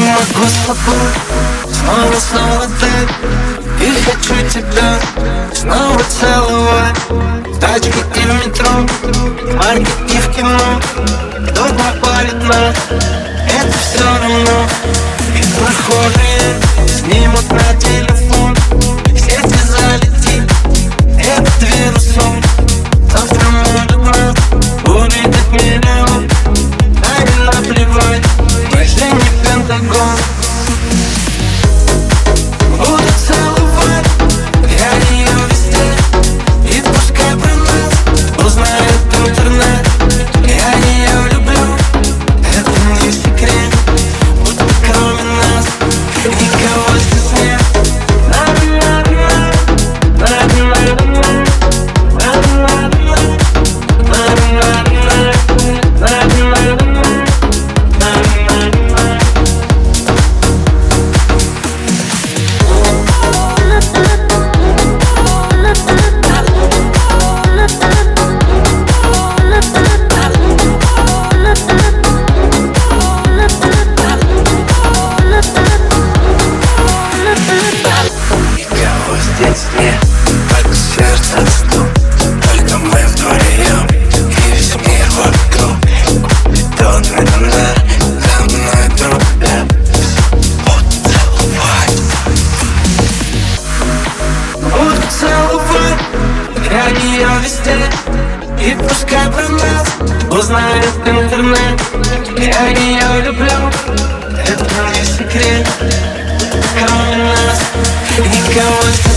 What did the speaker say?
могу с тобой снова ты. И хочу тебя снова целовать. В тачке и в метро, в парке и в кино. Кто попарит нас, это все равно. И прохожие снимут на телефон. В сети залетит этот вирусом. Завтра может нас увидеть миллион. А не наплевать, мы же не Пентагон. Буду целовать я ее везде. И пускай про нас узнает интернет. Я ее люблю, это не секрет. Будто кроме нас никого здесь нет. Здесь нет, только сердце стук. Только мы вдвоем и весь мир вокруг. Ведь он за мной друг. Буду целовать. Буду целовать я ее везде. И пускай про нас узнает интернет. Я ее люблю, это не секрет. Кроме нас никого здесь